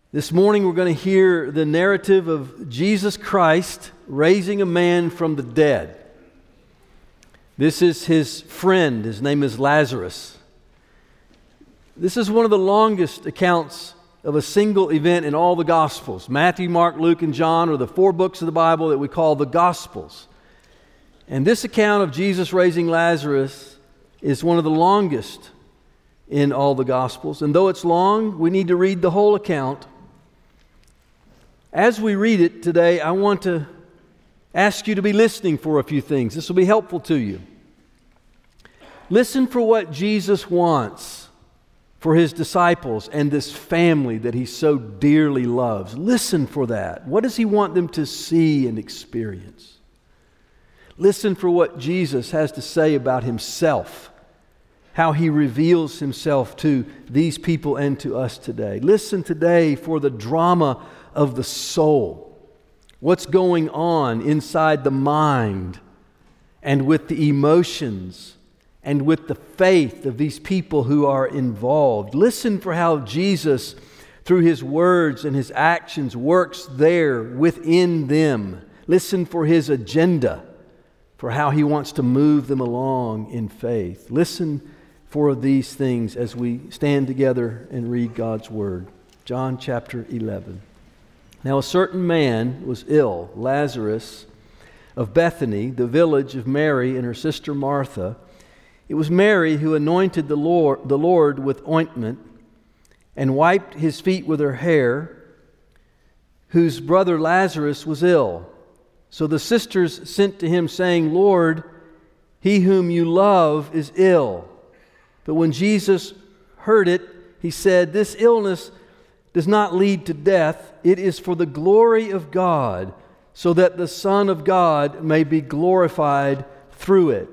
This morning we're going to hear the narrative of Jesus Christ raising a man from the dead. This is his friend. His name is Lazarus. This is one of the longest accounts of a single event in all the Gospels. Matthew, Mark, Luke, and John are the four books of the Bible that we call the Gospels. And this account of Jesus raising Lazarus is one of the longest in all the Gospels. And though it's long, we need to read the whole account. As we read it today, I want to ask you to be listening for a few things. This will be helpful to you. Listen for what Jesus wants for His disciples and this family that He so dearly loves. Listen for that. What does He want them to see and experience? Listen for what Jesus has to say about Himself, how He reveals Himself to these people and to us today. Listen today for the drama of the soul. What's going on inside the mind and with the emotions and with the faith of these people who are involved. Listen for how Jesus, through His words and His actions, works there within them. Listen for His agenda, for how He wants to move them along in faith. Listen for these things as we stand together and read God's Word. John chapter 11. Now a certain man was ill, Lazarus of Bethany, the village of Mary and her sister Martha. It was Mary who anointed the Lord with ointment and wiped His feet with her hair, whose brother Lazarus was ill. So the sisters sent to Him, saying, Lord, he whom you love is ill. But when Jesus heard it, He said, this illness does not lead to death. It is for the glory of God, so that the Son of God may be glorified through it.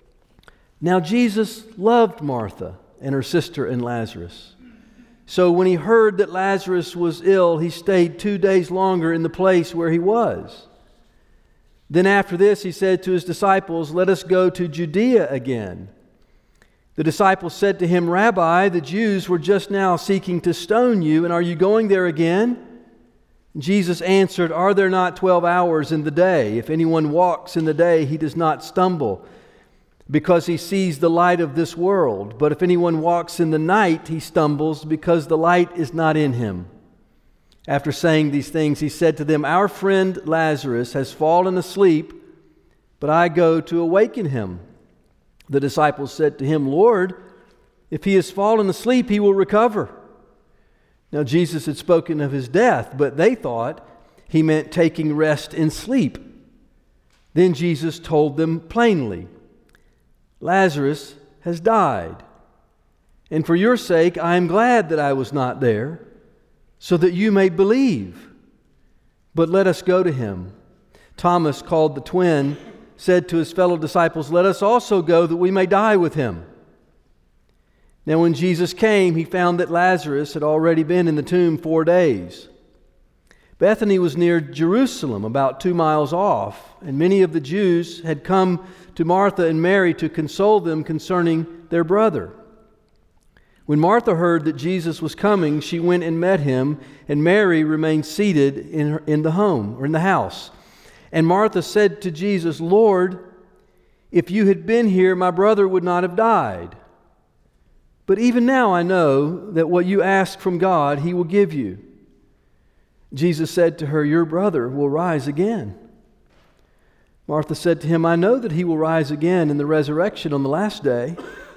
Now Jesus loved Martha and her sister and Lazarus. So when He heard that Lazarus was ill, He stayed 2 days longer in the place where he was. Then after this He said to His disciples, let us go to Judea again. The disciples said to Him, Rabbi, the Jews were just now seeking to stone you, and are you going there again? Jesus answered, are there not 12 hours in the day? If anyone walks in the day, he does not stumble, because he sees the light of this world. But if anyone walks in the night, he stumbles, because the light is not in him. After saying these things, He said to them, our friend Lazarus has fallen asleep, but I go to awaken him. The disciples said to Him, Lord, if he has fallen asleep, he will recover. Now Jesus had spoken of his death, but they thought He meant taking rest in sleep. Then Jesus told them plainly, Lazarus has died, and for your sake I am glad that I was not there, so that you may believe. But let us go to him. Thomas, called the twin, said to his fellow disciples, let us also go that we may die with him. Now when Jesus came, He found that Lazarus had already been in the tomb 4 days. Bethany was near Jerusalem, about 2 miles off, and many of the Jews had come to Martha and Mary to console them concerning their brother. When Martha heard that Jesus was coming, she went and met Him, and Mary remained seated in the home or in the house. And Martha said to Jesus, Lord, if you had been here, my brother would not have died. But even now I know that what you ask from God, He will give you. Jesus said to her, your brother will rise again. Martha said to Him, I know that he will rise again in the resurrection on the last day.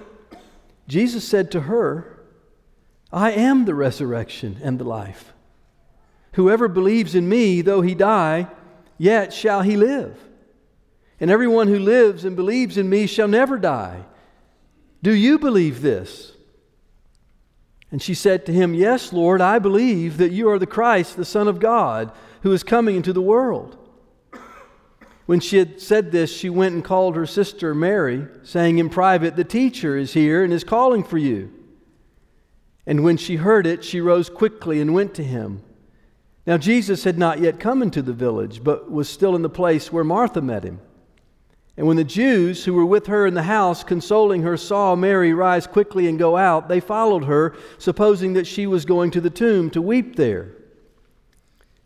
Jesus said to her, I am the resurrection and the life. Whoever believes in me, though he die, yet shall he live. And everyone who lives and believes in me shall never die. Do you believe this? And she said to Him, yes, Lord, I believe that you are the Christ, the Son of God, who is coming into the world. When she had said this, she went and called her sister Mary, saying in private, the teacher is here and is calling for you. And when she heard it, she rose quickly and went to Him. Now Jesus had not yet come into the village, but was still in the place where Martha met Him. And when the Jews who were with her in the house, consoling her, saw Mary rise quickly and go out, they followed her, supposing that she was going to the tomb to weep there.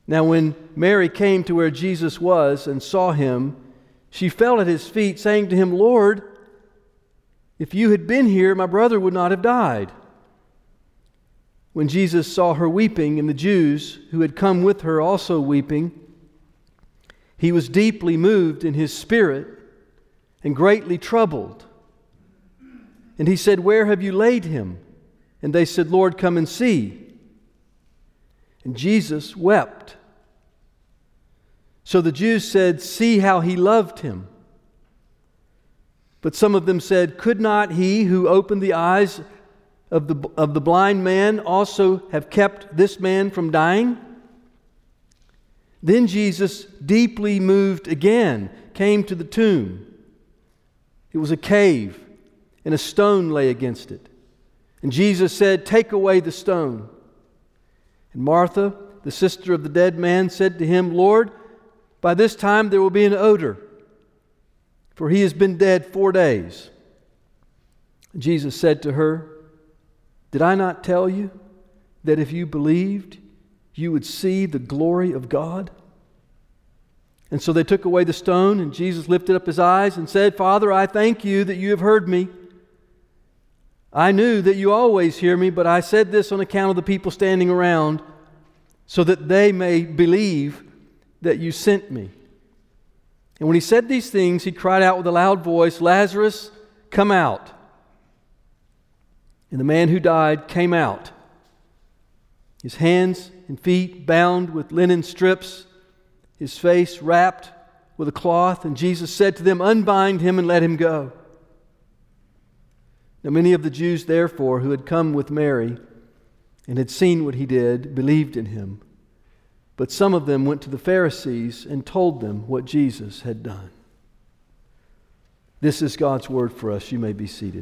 Now when Mary came to where Jesus was and saw him, she fell at his feet, saying to him, Lord, if you had been here, my brother would not have died. When Jesus saw her weeping, and the Jews who had come with her also weeping, he was deeply moved in his spirit and greatly troubled. And he said, Where have you laid him? And they said, Lord, come and see. And Jesus wept. So the Jews said, See how he loved him. But some of them said, Could not he who opened the eyes of the blind man also have kept this man from dying? Then Jesus, deeply moved again, came to the tomb. It was a cave, and a stone lay against it. And Jesus said, Take away the stone. And Martha, the sister of the dead man, said to him, Lord, by this time there will be an odor, for he has been dead 4 days. Jesus said to her, Did I not tell you that if you believed, you would see the glory of God? And so they took away the stone, and Jesus lifted up his eyes and said, Father, I thank you that you have heard me. I knew that you always hear me, but I said this on account of the people standing around, so that they may believe that you sent me. And when he said these things, he cried out with a loud voice, Lazarus, come out. And the man who died came out, his hands and feet bound with linen strips, his face wrapped with a cloth. And Jesus said to them, Unbind him and let him go. Now many of the Jews, therefore, who had come with Mary and had seen what he did, believed in him. But some of them went to the Pharisees and told them what Jesus had done. This is God's word for us. You may be seated.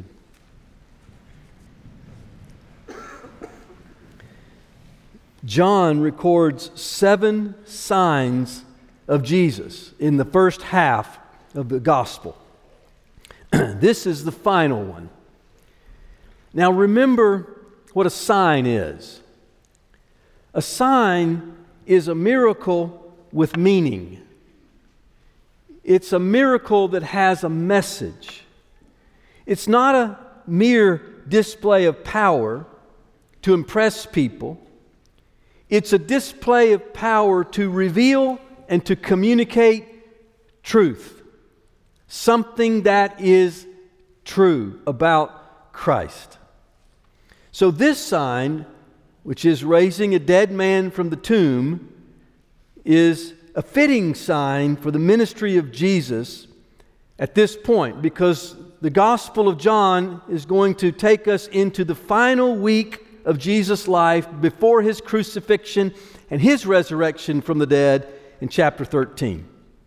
John records 7 signs of Jesus in the first half of the gospel. This is the final one. Now remember what a sign is. A sign is a miracle with meaning. It's a miracle that has a message. It's not a mere display of power to impress people. It's a display of power to reveal and to communicate truth. Something that is true about Christ. So this sign, which is raising a dead man from the tomb, is a fitting sign for the ministry of Jesus at this point, because the Gospel of John is going to take us into the final week of Jesus' life before his crucifixion and his resurrection from the dead in chapter 13.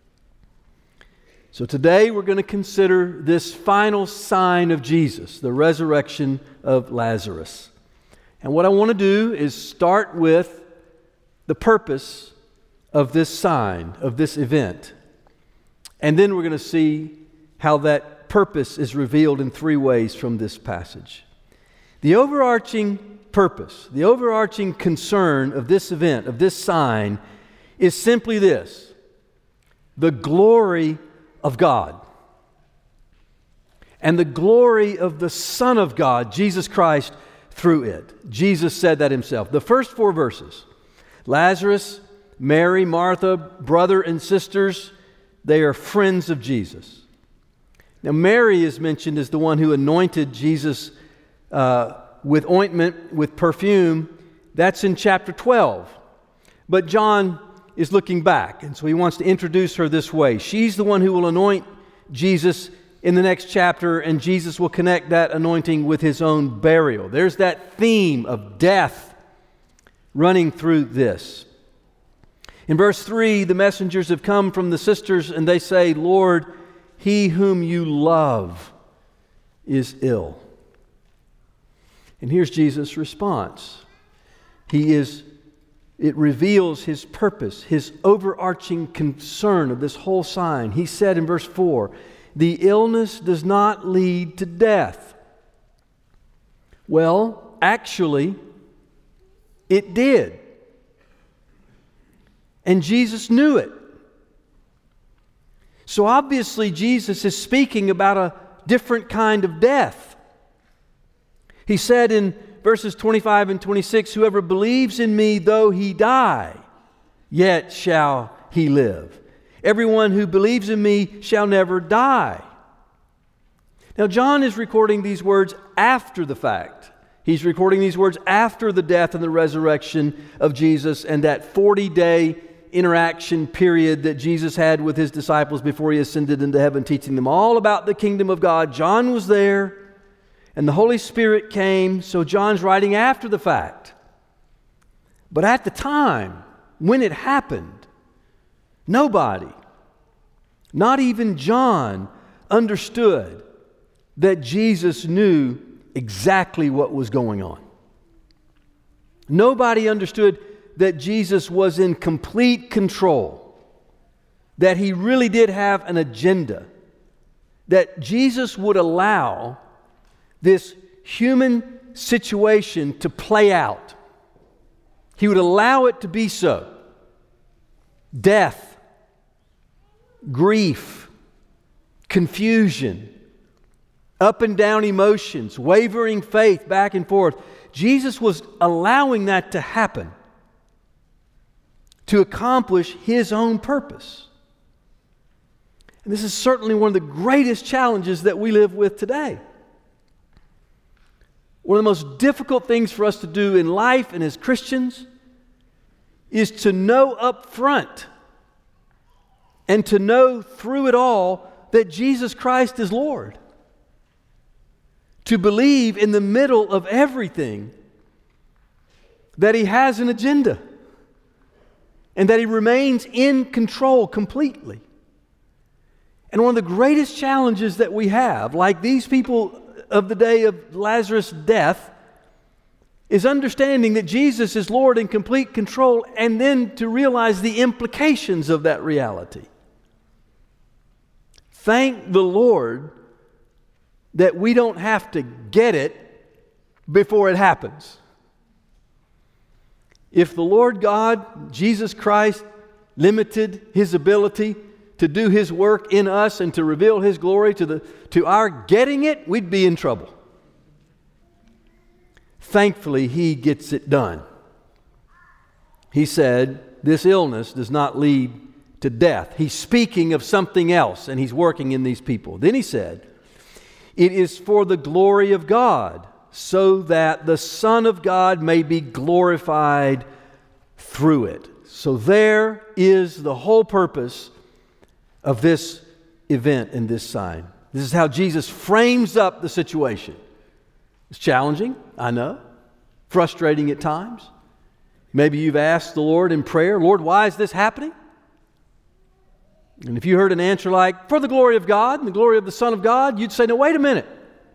So today we're going to consider this final sign of Jesus, the resurrection of Lazarus. And what I want to do is start with the purpose of this sign, of this event. And then we're going to see how that purpose is revealed in 3 ways from this passage. The overarching purpose, the overarching concern of this event, of this sign, is simply this: the glory of God and the glory of the Son of God, Jesus Christ, through it. Jesus said that himself. The first 4 verses, Lazarus, Mary, Martha, brother and sisters, they are friends of Jesus. Now Mary is mentioned as the one who anointed Jesus with ointment, with perfume. That's in chapter 12. But John is looking back, and so he wants to introduce her this way. She's the one who will anoint Jesus in the next chapter, and Jesus will connect that anointing with his own burial. There's that theme of death running through this. In verse 3, the messengers have come from the sisters, and they say, Lord, he whom you love is ill. And here's Jesus' response. It reveals his purpose, his overarching concern of this whole sign. He said in verse 4, the illness does not lead to death. Well, actually, it did. And Jesus knew it. So obviously Jesus is speaking about a different kind of death. He said in verses 25 and 26, "Whoever believes in me, though he die, yet shall he live. Everyone who believes in me shall never die." Now John is recording these words after the fact. He's recording these words after the death and the resurrection of Jesus and that 40-day interaction period that Jesus had with his disciples before he ascended into heaven, teaching them all about the kingdom of God. John was there, and the Holy Spirit came, so John's writing after the fact. But at the time, when it happened, nobody, not even John, understood that Jesus knew exactly what was going on. Nobody understood that Jesus was in complete control, that he really did have an agenda, that Jesus would allow this human situation to play out. He would allow it to be so. Death, grief, confusion, up and down emotions, wavering faith back and forth. Jesus was allowing that to happen to accomplish his own purpose. And this is certainly one of the greatest challenges that we live with today. One of the most difficult things for us to do in life and as Christians is to know up front and to know through it all that Jesus Christ is Lord. To believe in the middle of everything that he has an agenda and that he remains in control completely. And one of the greatest challenges that we have, like these people of the day of Lazarus' death, is understanding that Jesus is Lord in complete control and then to realize the implications of that reality. Thank the Lord that we don't have to get it before it happens. If the Lord God, Jesus Christ, limited his ability to do his work in us and to reveal his glory to our getting it, we'd be in trouble. Thankfully, he gets it done. He said, this illness does not lead to death. He's speaking of something else, and he's working in these people. Then he said, it is for the glory of God, so that the Son of God may be glorified through it. So there is the whole purpose of this event and this sign. This is how Jesus frames up the situation. It's challenging, I know. Frustrating at times. Maybe you've asked the Lord in prayer, Lord, why is this happening? And if you heard an answer like, for the glory of God and the glory of the Son of God, you'd say, no, wait a minute.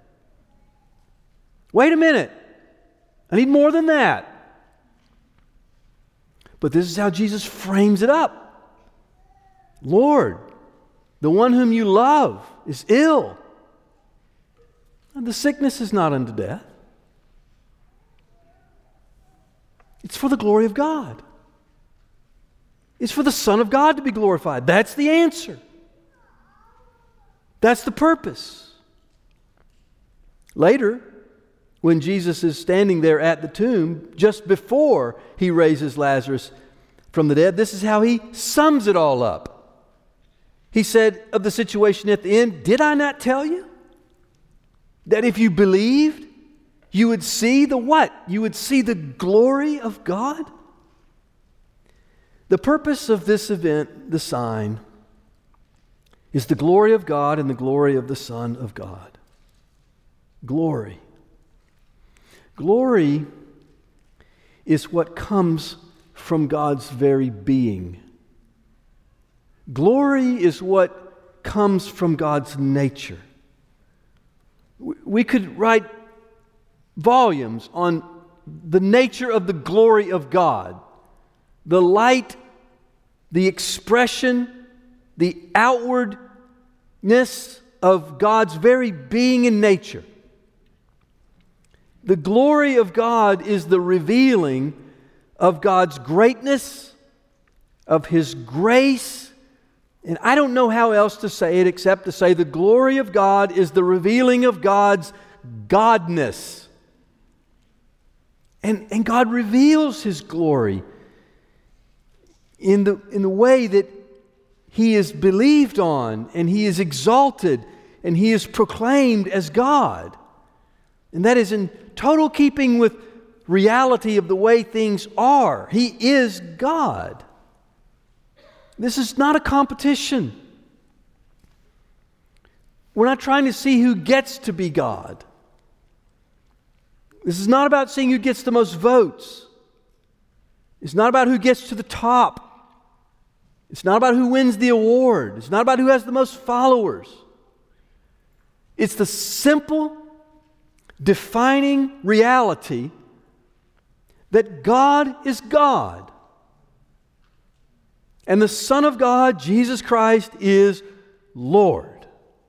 Wait a minute. I need more than that. But this is how Jesus frames it up. Lord, the one whom you love is ill. And the sickness is not unto death. It's for the glory of God. It's for the Son of God to be glorified. That's the answer. That's the purpose. Later, when Jesus is standing there at the tomb, just before he raises Lazarus from the dead, this is how he sums it all up. He said of the situation at the end, did I not tell you that if you believed, you would see the what? You would see the glory of God? The purpose of this event, the sign, is the glory of God and the glory of the Son of God. Glory. Glory is what comes from God's very being. Glory is what comes from God's nature. We could write volumes on the nature of the glory of God. The light, the expression, the outwardness of God's very being and nature. The glory of God is the revealing of God's greatness, of His grace. And I don't know how else to say it except to say the glory of God is the revealing of God's Godness. And God reveals His glory in the way that He is believed on, and He is exalted, and He is proclaimed as God. And that is in total keeping with reality of the way things are. He is God. This is not a competition. We're not trying to see who gets to be God. This is not about seeing who gets the most votes. It's not about who gets to the top. It's not about who wins the award. It's not about who has the most followers. It's the simple, defining reality that God is God. And the Son of God, Jesus Christ, is Lord.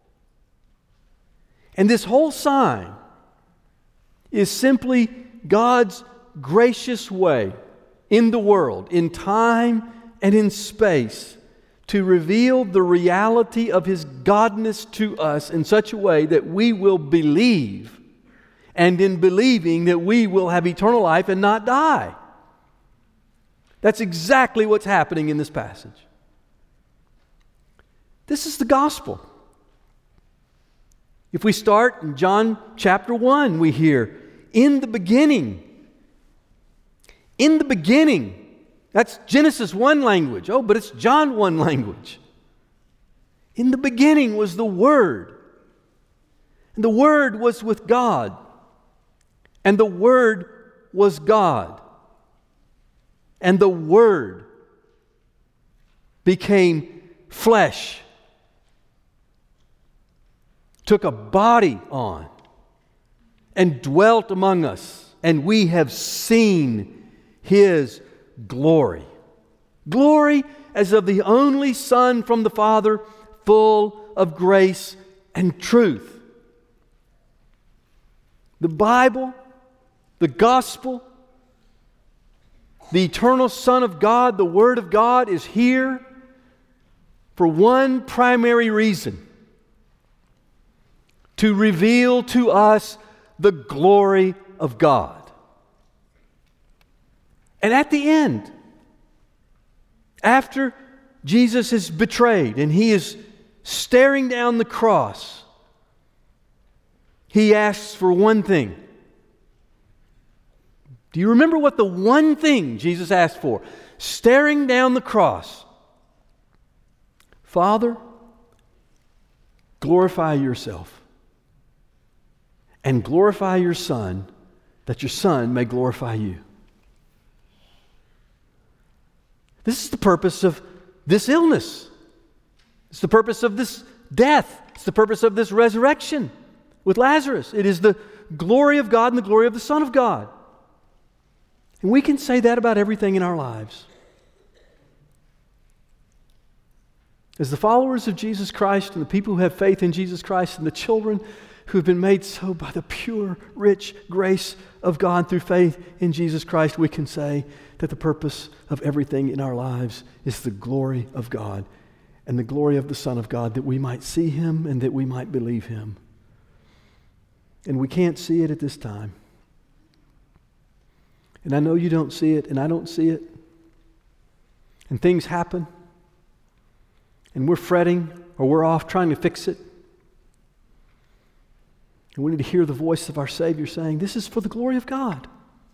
And this whole sign is simply God's gracious way in the world, in time and in space, to reveal the reality of His Godness to us in such a way that we will believe, and in believing that we will have eternal life and not die. That's exactly what's happening in this passage. This is the gospel. If we start in John chapter 1, we hear, in the beginning. In the beginning. That's Genesis 1 language. Oh, but it's John 1 language. In the beginning was the Word. And the Word was with God. And the Word was God. And the Word became flesh, took a body on, and dwelt among us, and we have seen His glory. Glory as of the only Son from the Father, full of grace and truth. The Bible, the gospel, the eternal Son of God, the Word of God, is here for one primary reason: to reveal to us the glory of God. And at the end, after Jesus is betrayed and He is staring down the cross, He asks for one thing. Do you remember what the one thing Jesus asked for? Staring down the cross. Father, glorify yourself and glorify your Son, that your Son may glorify you. This is the purpose of this illness. It's the purpose of this death. It's the purpose of this resurrection with Lazarus. It is the glory of God and the glory of the Son of God. And we can say that about everything in our lives. As the followers of Jesus Christ and the people who have faith in Jesus Christ and the children who have been made so by the pure, rich grace of God through faith in Jesus Christ, we can say that the purpose of everything in our lives is the glory of God and the glory of the Son of God, that we might see Him and that we might believe Him. And we can't see it at this time. And I know you don't see it, and I don't see it. And things happen, and we're fretting, or we're off trying to fix it. And we need to hear the voice of our Savior saying, this is for the glory of God.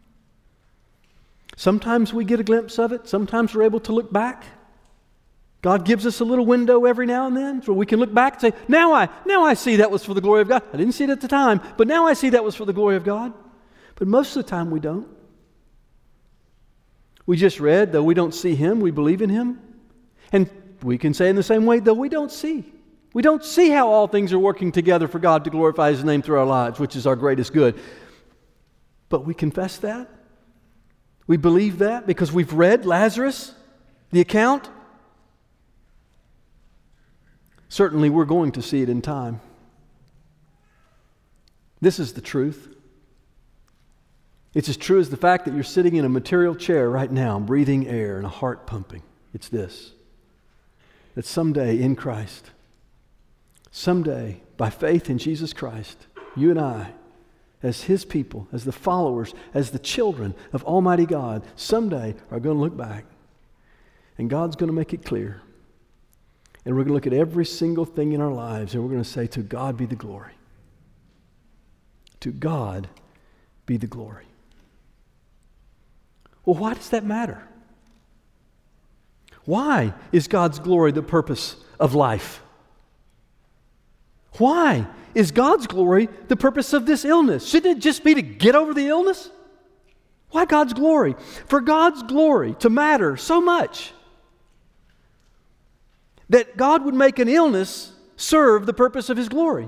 Sometimes we get a glimpse of it. Sometimes we're able to look back. God gives us a little window every now and then where we can look back and say, now I see that was for the glory of God. I didn't see it at the time, but now I see that was for the glory of God. But most of the time we don't. We just read, though we don't see Him, we believe in Him. And we can say in the same way, though we don't see. We don't see how all things are working together for God to glorify His name through our lives, which is our greatest good. But we confess that. We believe that because we've read Lazarus, the account. Certainly we're going to see it in time. This is the truth. It's as true as the fact that you're sitting in a material chair right now, breathing air and a heart pumping. It's this: that someday in Christ, someday by faith in Jesus Christ, you and I, as His people, as the followers, as the children of Almighty God, someday are going to look back and God's going to make it clear. And we're going to look at every single thing in our lives and we're going to say, to God be the glory. To God be the glory. Well, why does that matter? Why is God's glory the purpose of life? Why is God's glory the purpose of this illness? Shouldn't it just be to get over the illness? Why God's glory? For God's glory to matter so much that God would make an illness serve the purpose of His glory.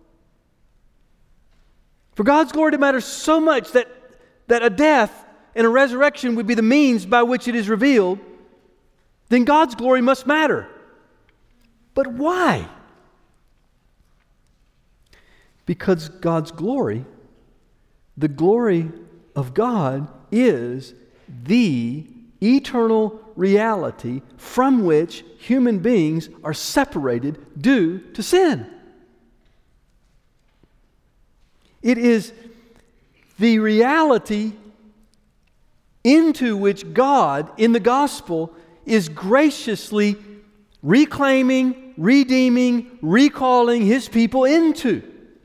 For God's glory to matter so much that a death and a resurrection would be the means by which it is revealed, then God's glory must matter. But why? Because God's glory, the glory of God, is the eternal reality from which human beings are separated due to sin. It is the reality into which God, in the gospel, is graciously reclaiming, redeeming, recalling His people into.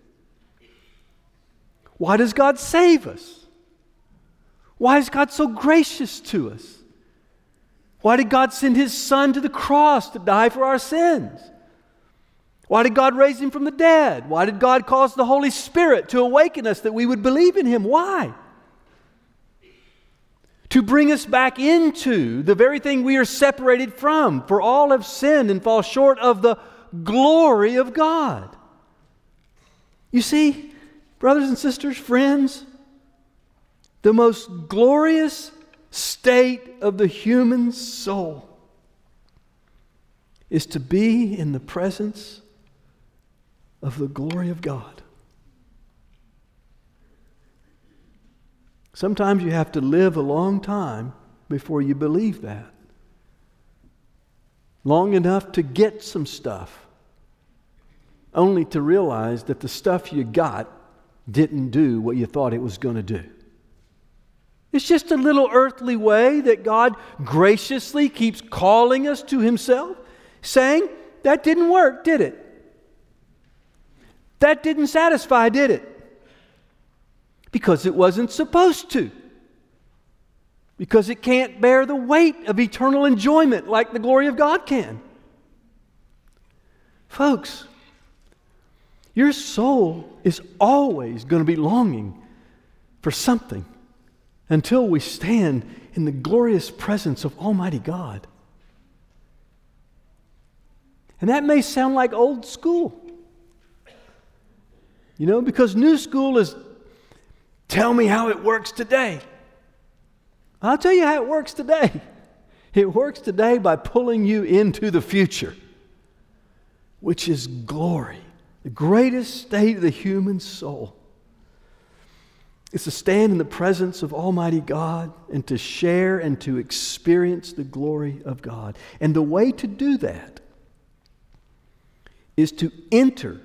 Why does God save us? Why is God so gracious to us? Why did God send His Son to the cross to die for our sins? Why did God raise Him from the dead? Why did God cause the Holy Spirit to awaken us that we would believe in Him? Why? To bring us back into the very thing we are separated from. For all have sinned and fall short of the glory of God. You see, brothers and sisters, friends, the most glorious state of the human soul is to be in the presence of the glory of God. Sometimes you have to live a long time before you believe that. Long enough to get some stuff, only to realize that the stuff you got didn't do what you thought it was going to do. It's just a little earthly way that God graciously keeps calling us to Himself, saying, that didn't work, did it? That didn't satisfy, did it? Because it wasn't supposed to. Because it can't bear the weight of eternal enjoyment like the glory of God can. Folks, your soul is always going to be longing for something until we stand in the glorious presence of Almighty God. And that may sound like old school. You know, because new school is, tell me how it works today. I'll tell you how it works today. It works today by pulling you into the future, which is glory, the greatest state of the human soul. It's to stand in the presence of Almighty God and to share and to experience the glory of God. And the way to do that is to enter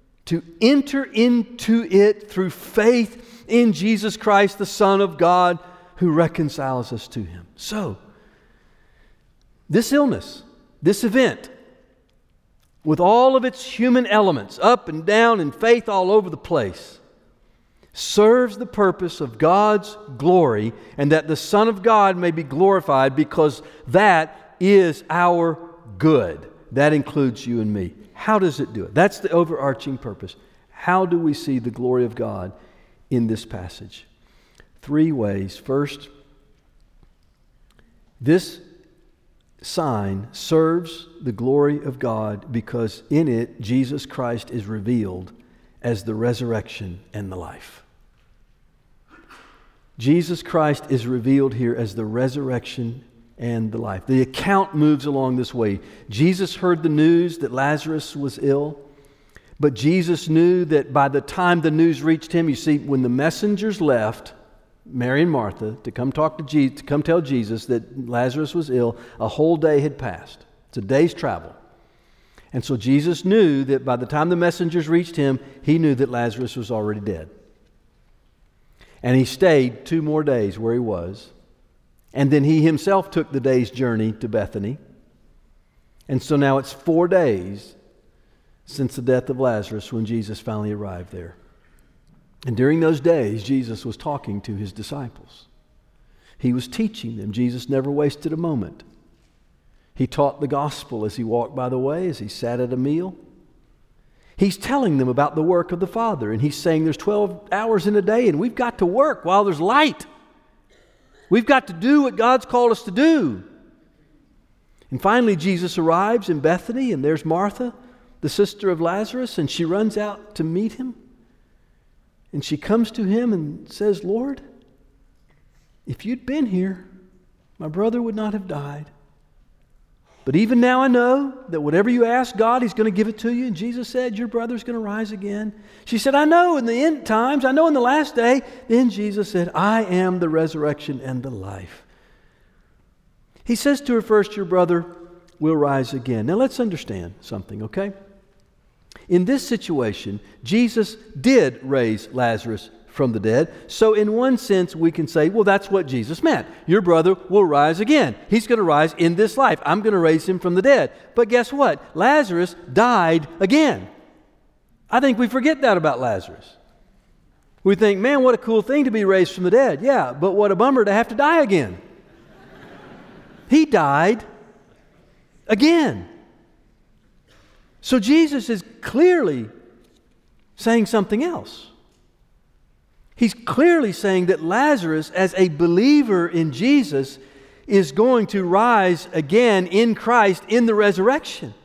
into it through faith in Jesus Christ, the Son of God, who reconciles us to Him. So, this illness, this event, with all of its human elements, up and down and faith all over the place, serves the purpose of God's glory and that the Son of God may be glorified, because that is our good. That includes you and me. How does it do it? That's the overarching purpose. How do we see the glory of God in this passage? 3 ways. First, this sign serves the glory of God because in it Jesus Christ is revealed as the resurrection and the life. Jesus Christ is revealed here as the resurrection and the life. The account moves along this way. Jesus heard the news that Lazarus was ill, but Jesus knew that by the time the news reached him, you see, when the messengers left, Mary and Martha, to come talk to Jesus, to come tell Jesus that Lazarus was ill. A whole day had passed. It's a day's travel. And so Jesus knew that by the time the messengers reached him, he knew that Lazarus was already dead. And he stayed 2 more days where he was. And then he himself took the day's journey to Bethany. And so now it's 4 days since the death of Lazarus when Jesus finally arrived there. And during those days, Jesus was talking to his disciples. He was teaching them. Jesus never wasted a moment. He taught the gospel as he walked by the way, as he sat at a meal. He's telling them about the work of the Father, and he's saying there's 12 hours in a day, and we've got to work while there's light. We've got to do what God's called us to do. And finally, Jesus arrives in Bethany, and there's Martha, the sister of Lazarus, and she runs out to meet him. And she comes to him and says, Lord, if you'd been here, my brother would not have died. But even now I know that whatever you ask God, He's going to give it to you. And Jesus said, your brother's going to rise again. She said, I know in the end times, I know in the last day. Then Jesus said, I am the resurrection and the life. He says to her first, your brother will rise again. Now let's understand something, okay? In this situation, Jesus did raise Lazarus from the dead. So in one sense, we can say, well, that's what Jesus meant. Your brother will rise again. He's going to rise in this life. I'm going to raise him from the dead. But guess what? Lazarus died again. I think we forget that about Lazarus. We think, man, what a cool thing to be raised from the dead. Yeah, but what a bummer to have to die again. He died again. So Jesus is clearly saying something else. He's clearly saying that Lazarus, as a believer in Jesus, is going to rise again in Christ in the resurrection.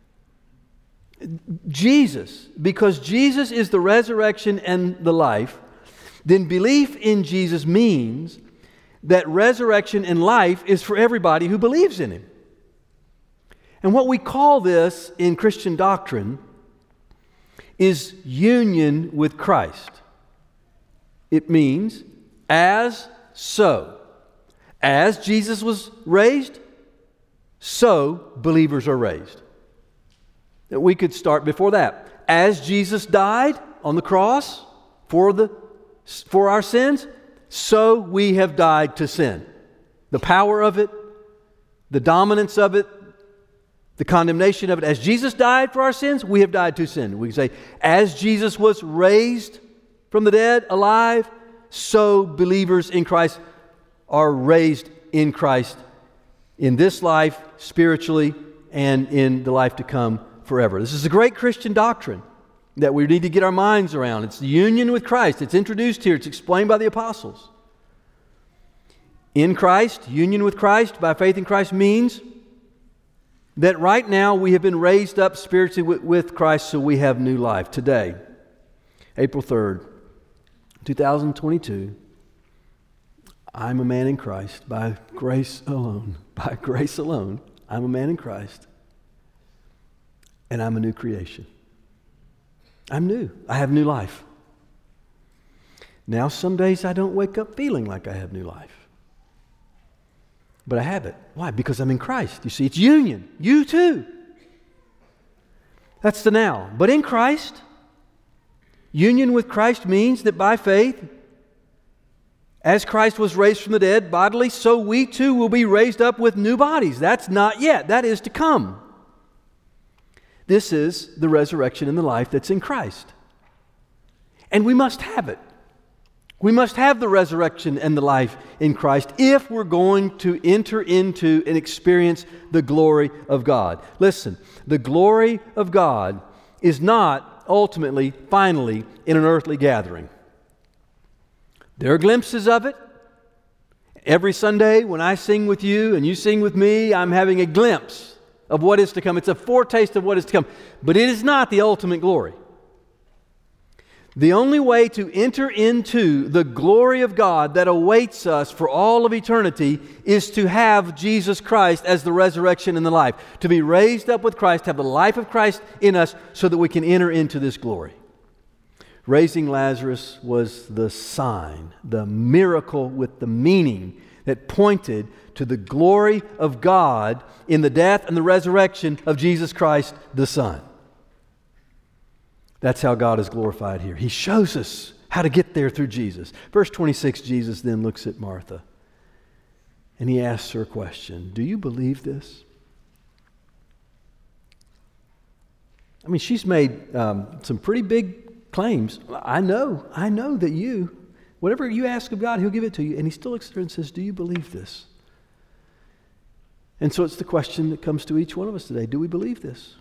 Jesus, because Jesus is the resurrection and the life, then belief in Jesus means that resurrection and life is for everybody who believes in Him. And what we call this in Christian doctrine is union with Christ. It means as so. As Jesus was raised, so believers are raised. We could start before that. As Jesus died on the cross for our sins, so we have died to sin. The power of it, the dominance of it, the condemnation of it. As Jesus died for our sins, we have died to sin. We can say, as Jesus was raised from the dead, alive, so believers in Christ are raised in Christ in this life, spiritually, and in the life to come forever. This is a great Christian doctrine that we need to get our minds around. It's the union with Christ. It's introduced here. It's explained by the apostles. In Christ, union with Christ, by faith in Christ, means that right now we have been raised up spiritually with Christ, so we have new life. Today, April 3rd, 2022, I'm a man in Christ by grace alone. By grace alone, I'm a man in Christ, and I'm a new creation. I'm new. I have new life. Now, some days I don't wake up feeling like I have new life. But I have it. Why? Because I'm in Christ. You see, it's union. You too. That's the now. But in Christ, union with Christ means that by faith, as Christ was raised from the dead bodily, so we too will be raised up with new bodies. That's not yet. That is to come. This is the resurrection and the life that's in Christ. And we must have it. We must have the resurrection and the life in Christ if we're going to enter into and experience the glory of God. Listen, the glory of God is not ultimately, finally, in an earthly gathering. There are glimpses of it. Every Sunday when I sing with you and you sing with me, I'm having a glimpse of what is to come. It's a foretaste of what is to come. But it is not the ultimate glory. The only way to enter into the glory of God that awaits us for all of eternity is to have Jesus Christ as the resurrection and the life. To be raised up with Christ, have the life of Christ in us so that we can enter into this glory. Raising Lazarus was the sign, the miracle with the meaning that pointed to the glory of God in the death and the resurrection of Jesus Christ, the Son. That's how God is glorified here. He shows us how to get there through Jesus. Verse 26, Jesus then looks at Martha and he asks her a question. Do you believe this? I mean, she's made some pretty big claims. I know that whatever you ask of God, He'll give it to you. And He still looks at her and says, do you believe this? And so it's the question that comes to each one of us today. Do we believe this?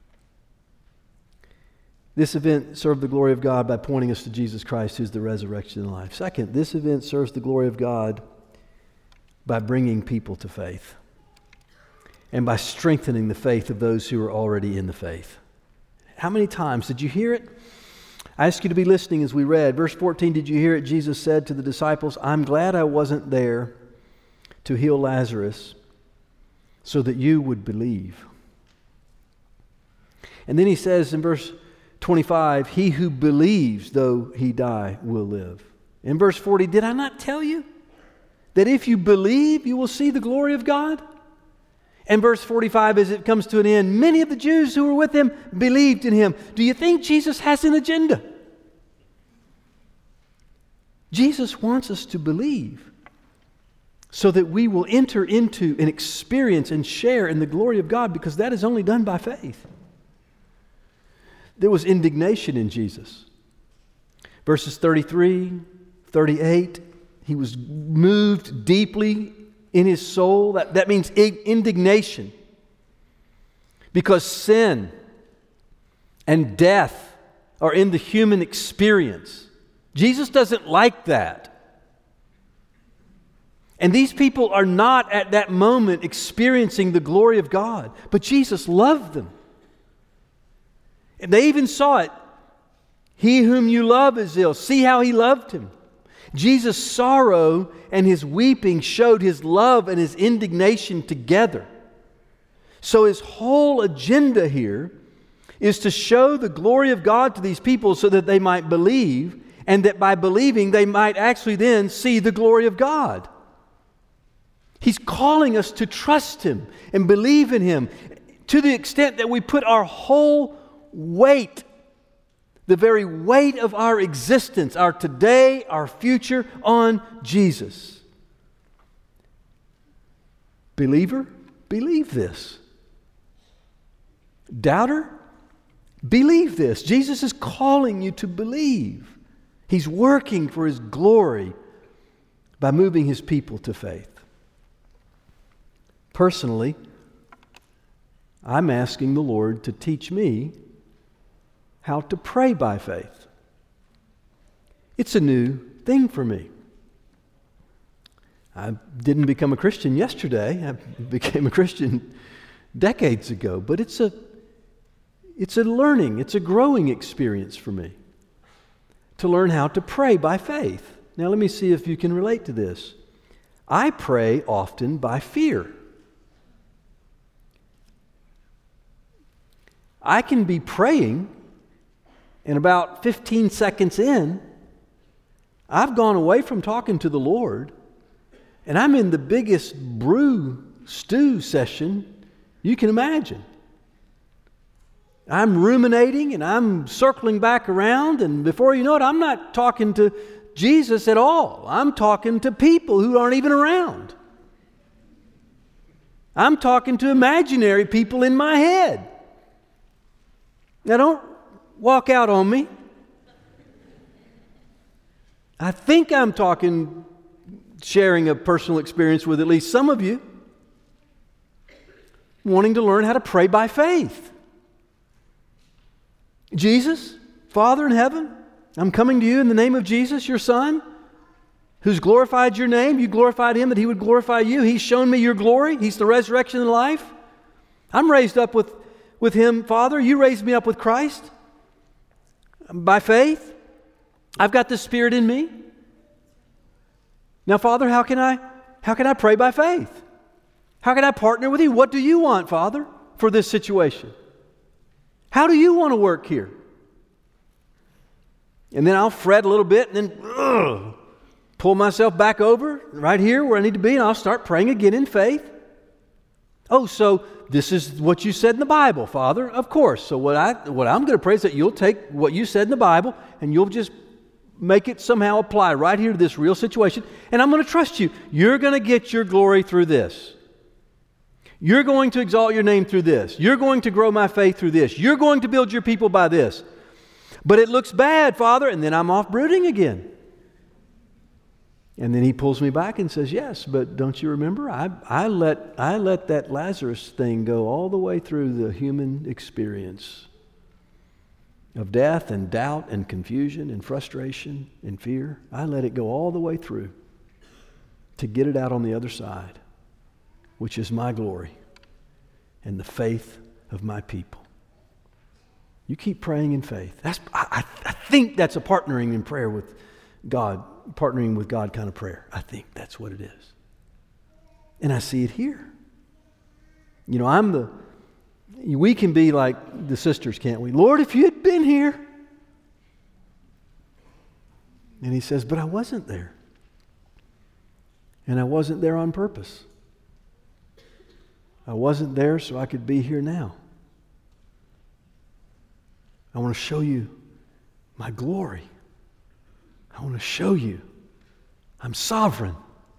This event served the glory of God by pointing us to Jesus Christ, who's the resurrection and life. Second, this event serves the glory of God by bringing people to faith and by strengthening the faith of those who are already in the faith. How many times did you hear it? I ask you to be listening as we read. Verse 14, did you hear it? Jesus said to the disciples, I'm glad I wasn't there to heal Lazarus so that you would believe. And then He says in verse 25, he who believes though he die will live. In verse 40, did I not tell you that if you believe, you will see the glory of God? And verse 45, as it comes to an end, many of the Jews who were with Him believed in Him. Do you think Jesus has an agenda? Jesus wants us to believe so that we will enter into and experience and share in the glory of God, because that is only done by faith. There was indignation in Jesus. Verses 33, 38, He was moved deeply in His soul. That means indignation. Because sin and death are in the human experience. Jesus doesn't like that. And these people are not at that moment experiencing the glory of God. But Jesus loved them. And they even saw it. He whom you love is ill. See how He loved him. Jesus' sorrow and His weeping showed His love and His indignation together. So His whole agenda here is to show the glory of God to these people so that they might believe, and that by believing they might actually then see the glory of God. He's calling us to trust Him and believe in Him to the extent that we put our whole weight, the very weight of our existence, our today, our future, on Jesus. Believer, believe this. Doubter, believe this. Jesus is calling you to believe. He's working for His glory by moving His people to faith. Personally, I'm asking the Lord to teach me how to pray by faith. It's a new thing for me. I didn't become a Christian yesterday. I became a Christian decades ago. But it's a learning, it's a growing experience for me to learn how to pray by faith. Now let me see if you can relate to this. I pray often by fear. I can be praying, and about 15 seconds in, I've gone away from talking to the Lord, and I'm in the biggest stew session you can imagine. I'm ruminating and I'm circling back around, and before you know it, I'm not talking to Jesus at all. I'm talking to people who aren't even around. I'm talking to imaginary people in my head. Now don't walk out on me. I think I'm sharing a personal experience with at least some of you, wanting to learn how to pray by faith. Jesus, Father in heaven, I'm coming to you in the name of Jesus, your Son, who's glorified your name. You glorified Him that He would glorify you. He's shown me your glory. He's the resurrection and life. I'm raised up with Him, Father. You raised me up with Christ. By faith, I've got the Spirit in me. Now, Father, how can I pray by faith? How can I partner with you? What do you want, Father, for this situation? How do you want to work here? And then I'll fret a little bit and then pull myself back over right here where I need to be, and I'll start praying again in faith. Oh, so this is what you said in the Bible, Father. Of course. So what I'm going to pray is that you'll take what you said in the Bible and you'll just make it somehow apply right here to this real situation. And I'm going to trust you. You're going to get your glory through this. You're going to exalt your name through this. You're going to grow my faith through this. You're going to build your people by this. But it looks bad, Father, and then I'm off brooding again. And then He pulls me back and says, yes, but don't you remember? I let that Lazarus thing go all the way through the human experience of death and doubt and confusion and frustration and fear. I let it go all the way through to get it out on the other side, which is my glory and the faith of my people. You keep praying in faith. I think that's a partnering in prayer with God, partnering with God kind of prayer. I think that's what it is. And I see it here. You know, we can be like the sisters, can't we? Lord, if you had been here. And He says, but I wasn't there. And I wasn't there on purpose. I wasn't there so I could be here now. I want to show you my glory. I want to show you I'm sovereign.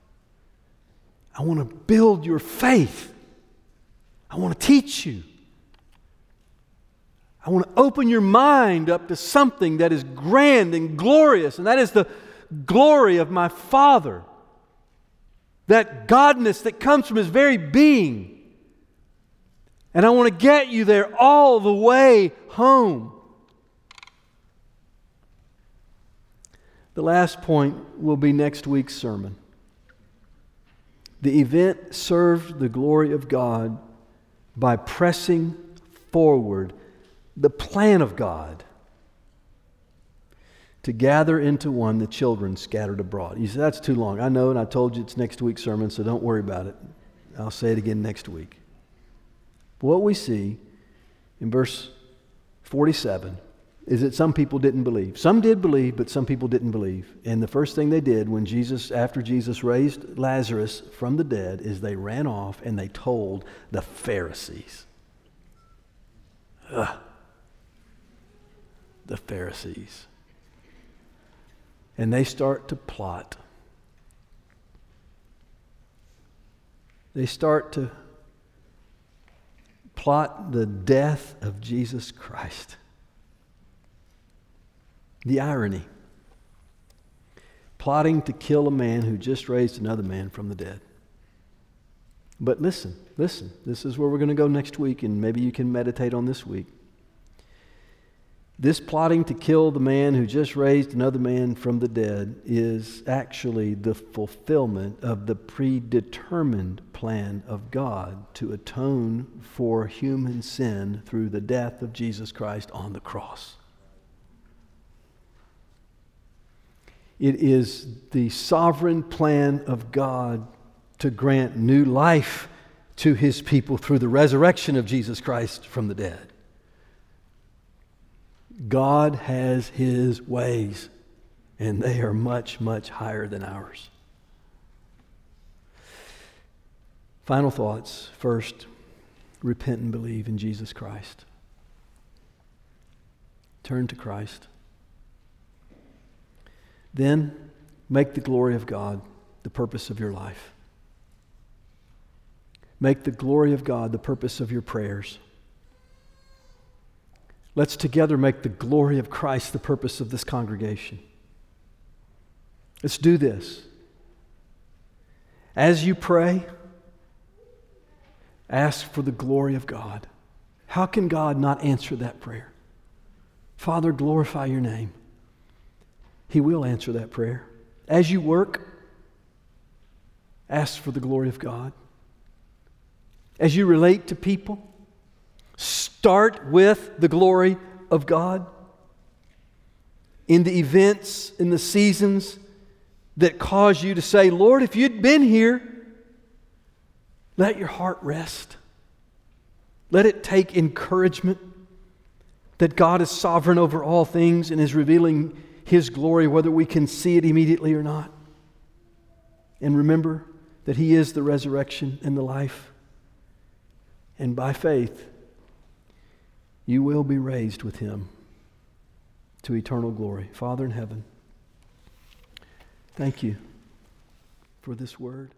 I want to build your faith. I want to teach you. I want to open your mind up to something that is grand and glorious, and that is the glory of my Father. That godness that comes from His very being. And I want to get you there all the way home. The last point will be next week's sermon. The event served the glory of God by pressing forward the plan of God to gather into one the children scattered abroad. You say, that's too long. I know, and I told you it's next week's sermon, so don't worry about it. I'll say it again next week. What we see in verse 47 is that some people didn't believe. Some did believe, but some people didn't believe. And the first thing they did after Jesus raised Lazarus from the dead, is they ran off and they told the Pharisees. The Pharisees. And they start to plot. They start to plot the death of Jesus Christ. The irony. Plotting to kill a man who just raised another man from the dead. But listen. This is where we're going to go next week, and maybe you can meditate on this week. This plotting to kill the man who just raised another man from the dead is actually the fulfillment of the predetermined plan of God to atone for human sin through the death of Jesus Christ on the cross. It is the sovereign plan of God to grant new life to His people through the resurrection of Jesus Christ from the dead. God has His ways, and they are much, much higher than ours. Final thoughts. First, repent and believe in Jesus Christ. Turn to Christ. Then, make the glory of God the purpose of your life. Make the glory of God the purpose of your prayers. Let's together make the glory of Christ the purpose of this congregation. Let's do this. As you pray, ask for the glory of God. How can God not answer that prayer? Father, glorify your name. He will answer that prayer. As you work, ask for the glory of God. As you relate to people, start with the glory of God. In the events, in the seasons that cause you to say, Lord, if you'd been here, let your heart rest. Let it take encouragement that God is sovereign over all things and is revealing His glory, whether we can see it immediately or not. And remember that He is the resurrection and the life. And by faith, you will be raised with Him to eternal glory. Father in heaven, thank you for this word.